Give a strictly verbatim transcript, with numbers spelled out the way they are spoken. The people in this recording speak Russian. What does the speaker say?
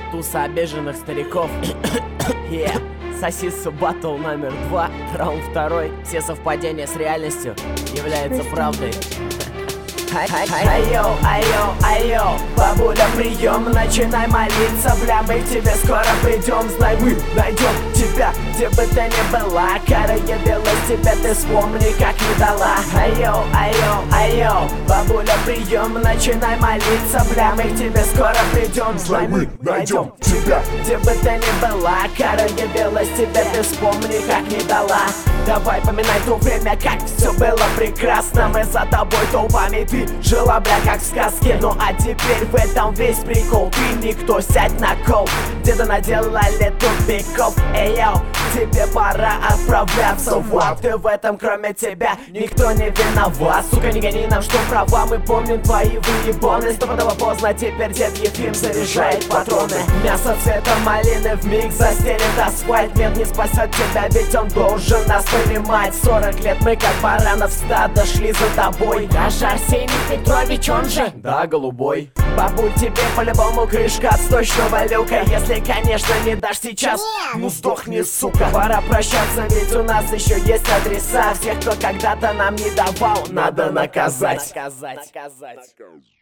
туса обиженных стариков. Yeah. Сосиса батл номер два, раунд второй. Все совпадения с реальностью являются правдой. Айо, айо, айо, бабуля, прием, начинай молиться. Бля, мы к тебе скоро придем. Знай, мы найдем тебя, где бы ты ни была. Кара явилась тебе, ты вспомни, как не дала. Айо, айо, айо, бабуля, прием, начинай молиться. Бля, мы к тебе скоро придем. Знай, мы найдем тебя, где бы ты ни была. Кара явилась тебе, ты вспомни, как не дала. Давай поминай то время, как все было прекрасно. Мы за тобой толпами, ты жила, бля, как в сказке. Ну а теперь в этом весь прикол. Ты никто, сядь на кол. Где-то наделали тупиков. Эй, йоу, тебе пора отправляться в ад. Ты в этом, кроме тебя, никто не виноват. Сука, не гони нам, что права, мы помним твои выебоны. Стопудово поздно, теперь дед Ефим заряжает патроны. Мясо цвета малины вмиг застелит асфальт. Мент не спасет тебя, ведь он должен нас понимать. Сорок лет мы как баранов стада шли за тобой. Даже Арсений Петрович, он же, да, голубой. Бабуль, тебе по-любому крышка от сточного люка. Если, конечно, не дашь сейчас, ну сдохни, сука. Пора прощаться, ведь у нас еще есть адреса. Всех, кто когда-то нам не давал, надо наказать. Наказать. Наказать.